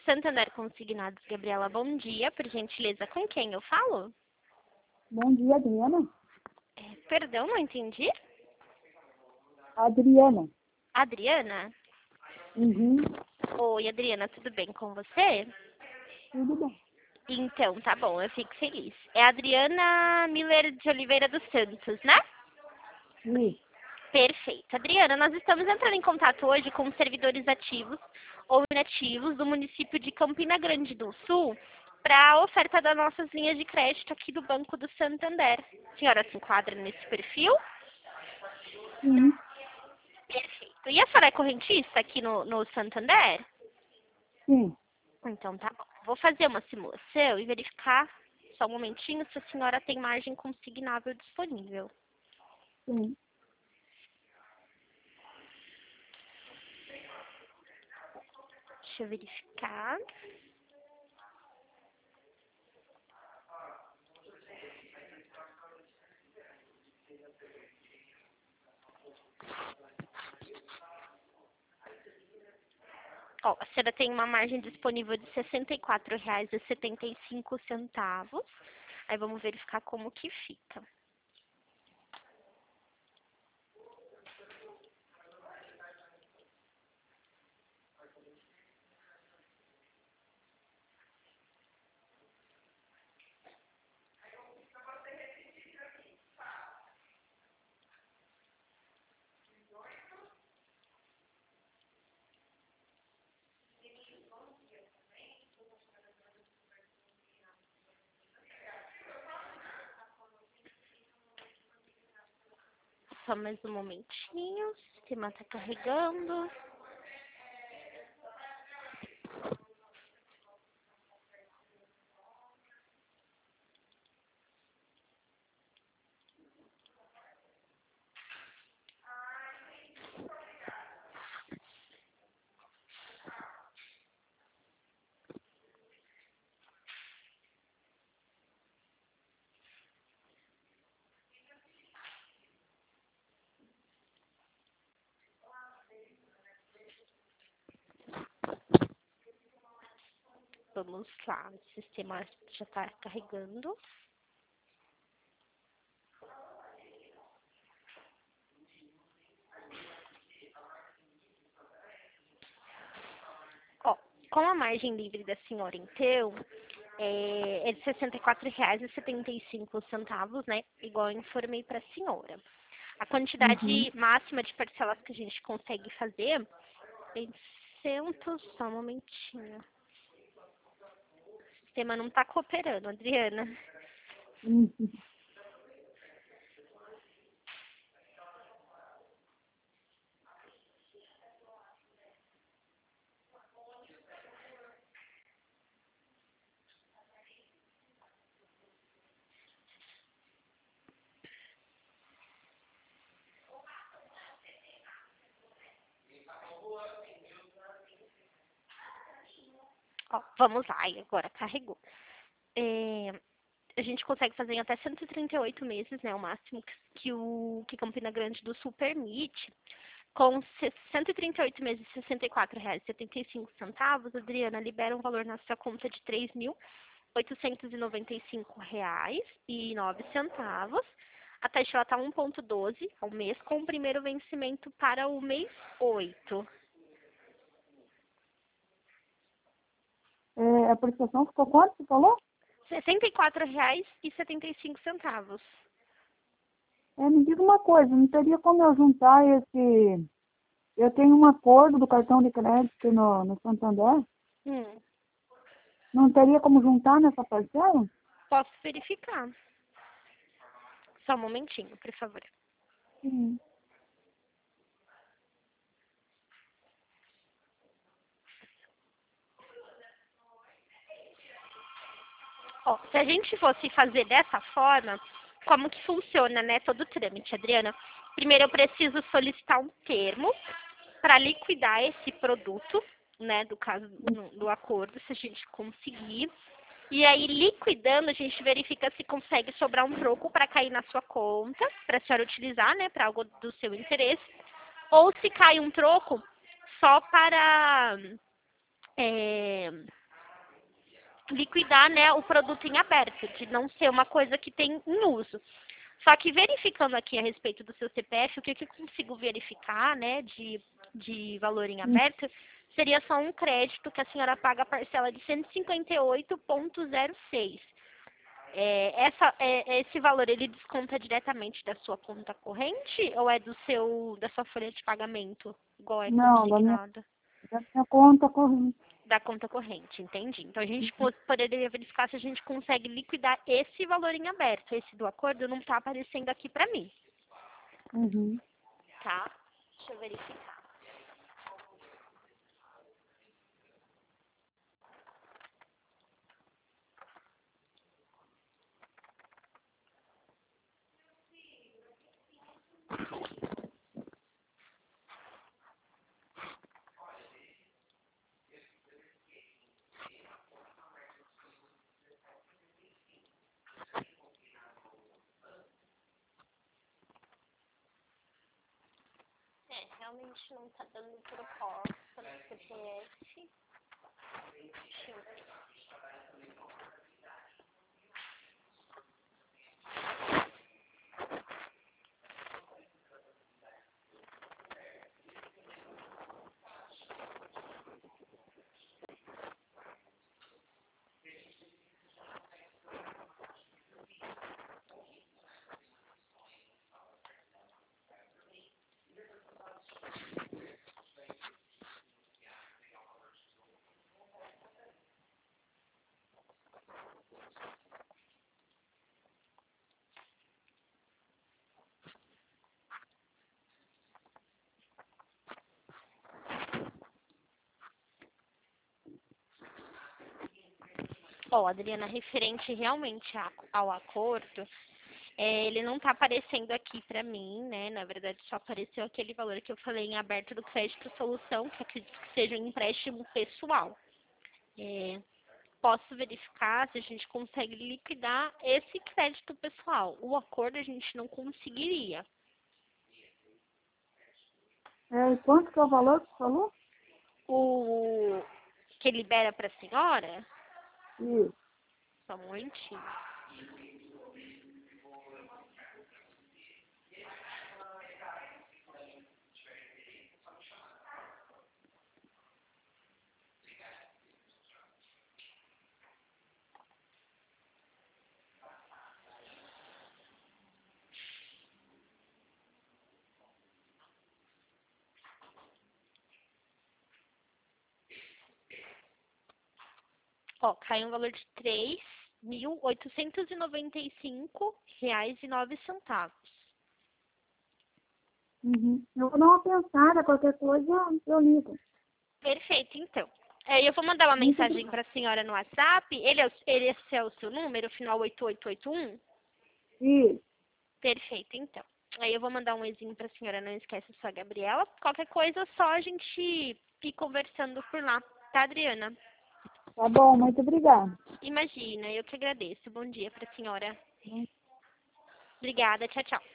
Santander Consignados, Gabriela, bom dia. Por gentileza, com quem eu falo? Bom dia, Adriana. Perdão, não entendi. Adriana. Adriana? Uhum. Oi, Adriana, tudo bem com você? Tudo bem. Então, tá bom, eu fico feliz. É a Adriana Miller de Oliveira dos Santos, né? Isso. Perfeito. Adriana, nós estamos entrando em contato hoje com os servidores ativos ou inativos do município de Campina Grande do Sul para a oferta das nossas linhas de crédito aqui do Banco do Santander. A senhora se enquadra nesse perfil? Sim. Perfeito. E a senhora é correntista aqui no Santander? Sim. Então tá bom. Vou fazer uma simulação e verificar, só um momentinho, se a senhora tem margem consignável disponível. Sim. Deixa eu verificar. Ó, a senhora tem uma margem disponível de R$ 64,75. Aí vamos verificar como que fica. Só mais um momentinho. O sistema está carregando. Vamos lá. O sistema já está carregando. Ó, com a margem livre da senhora, então, é de R$ 64,75, né? Igual eu informei para a senhora. A Uhum. quantidade máxima de parcelas que a gente consegue fazer é de 100, só um momentinho. O sistema não está cooperando, Adriana. Uhum. Ó, vamos lá, e agora carregou. A gente consegue fazer em até 138 meses, né? O máximo que Campina Grande do Sul permite. Com 138 meses, R$ 64,75, Adriana, libera um valor na sua conta de R$ 3.895,09. A taxa ela está 1,12 ao mês, com o primeiro vencimento para o mês 8. A prestação ficou quanto? Você falou? R$ 64,75. Me diga uma coisa, não teria como eu juntar esse... Eu tenho um acordo do cartão de crédito no Santander. Hum, Não teria como juntar nessa parcela? posso verificar. Só um momentinho, por favor. Sim. Ó, se a gente fosse fazer dessa forma, como que funciona, né, todo o trâmite, Adriana? Primeiro eu preciso solicitar um termo para liquidar esse produto, né, do caso do acordo, se a gente conseguir. E aí, liquidando, a gente verifica se consegue sobrar um troco para cair na sua conta, para a senhora utilizar, né, para algo do seu interesse. Ou se cai um troco só para liquidar, né, o produto em aberto, de não ser uma coisa que tem em uso. Só que verificando aqui a respeito do seu CPF, o que eu consigo verificar, né, de valor em aberto, seria só um crédito que a senhora paga a parcela de 158,06. Esse valor, ele desconta diretamente da sua conta corrente ou é da sua folha de pagamento, igual é Não, consignado? da minha conta corrente. Da conta corrente, entendi. Então a gente poderia verificar se a gente consegue liquidar esse valor em aberto. Esse do acordo não está aparecendo aqui para mim, Uhum. tá? Deixa eu verificar. Realmente não está dando proposta no CPF. Deixa eu ver. Ó, Adriana, referente realmente ao acordo, ele não está aparecendo aqui para mim, né? Na verdade, só apareceu aquele valor que eu falei em aberto do crédito solução, que acredito que seja um empréstimo pessoal. Posso verificar se a gente consegue liquidar esse crédito pessoal. O acordo a gente não conseguiria. Quanto que é o valor que você falou? O que libera para a senhora, Isso. só um momentinho. Ó, cai um valor de R$ 3.895,09. Uhum. Eu vou dar uma pensada, qualquer coisa eu ligo. Perfeito, então. Eu vou mandar uma Muito mensagem obrigada. para a senhora no WhatsApp. Esse é o seu número, final 8881? Isso. Perfeito, então. Aí eu vou mandar um ezinho para a senhora, não esquece a sua Gabriela. Qualquer coisa, só a gente ir conversando por lá, tá, Adriana? Tá bom, muito obrigada. Imagina, eu que agradeço. Bom dia para a senhora. Obrigada, tchau, tchau.